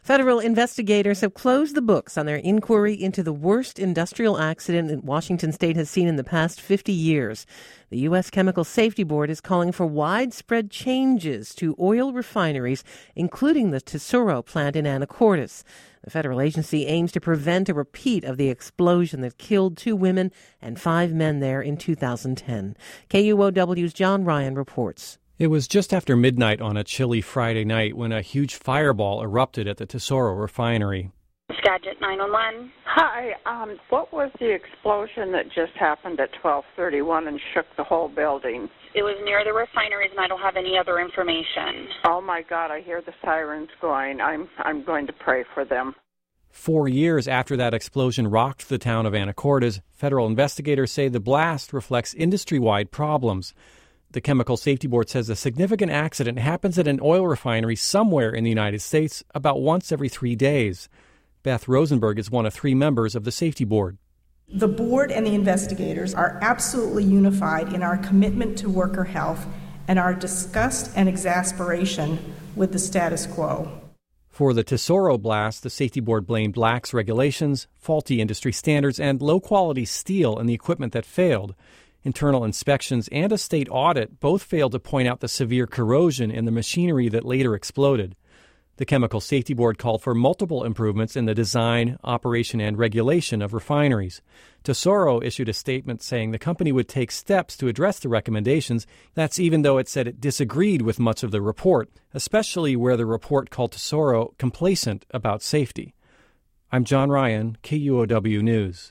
Federal investigators have closed the books on their inquiry into the worst industrial accident that Washington state has seen in the past 50 years. The U.S. Chemical Safety Board is calling for widespread changes to oil refineries, including the Tesoro plant in Anacortes. The federal agency aims to prevent a repeat of the explosion that killed 2 women and 5 men there in 2010. KUOW's John Ryan reports. It was just after midnight on a chilly Friday night when a huge fireball erupted at the Tesoro refinery. Skagit 911. Hi, what was the explosion that just happened at 12:31 and shook the whole building? It was near the refineries, and I don't have any other information. Oh my God, I hear the sirens going. I'm going to pray for them. 4 years after that explosion rocked the town of Anacortes, federal investigators say the blast reflects industry-wide problems. The Chemical Safety Board says a significant accident happens at an oil refinery somewhere in the United States about once every 3 days. Beth Rosenberg is one of 3 members of the Safety Board. The board and the investigators are absolutely unified in our commitment to worker health and our disgust and exasperation with the status quo. For the Tesoro blast, the Safety Board blamed lax regulations, faulty industry standards, and low-quality steel in the equipment that failed. Internal inspections and a state audit both failed to point out the severe corrosion in the machinery that later exploded. The Chemical Safety Board called for multiple improvements in the design, operation, and regulation of refineries. Tesoro issued a statement saying the company would take steps to address the recommendations. That's even though it said it disagreed with much of the report, especially where the report called Tesoro complacent about safety. I'm John Ryan, KUOW News.